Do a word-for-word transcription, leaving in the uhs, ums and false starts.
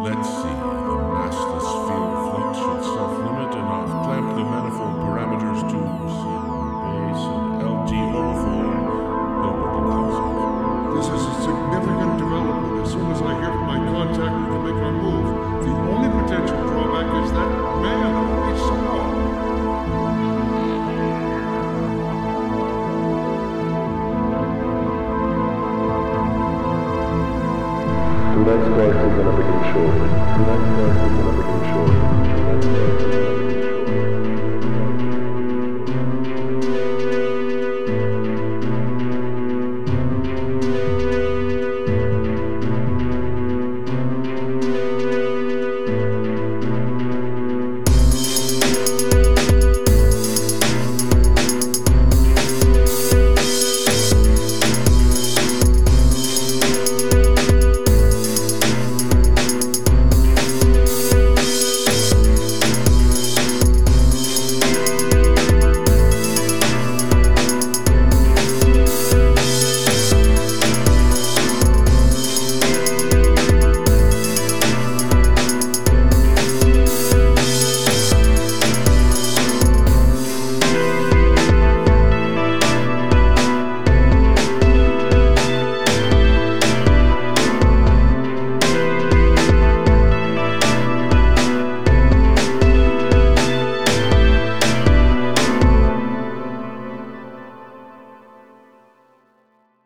Let's see. The master sphere flux should self-limit, and I've clamped the manifold parameters to C base and L G homophone. Hilbert inclusive. This is a significant development. As soon as I hear from my contact, we can make our move. The only potential drawback is that man always saw.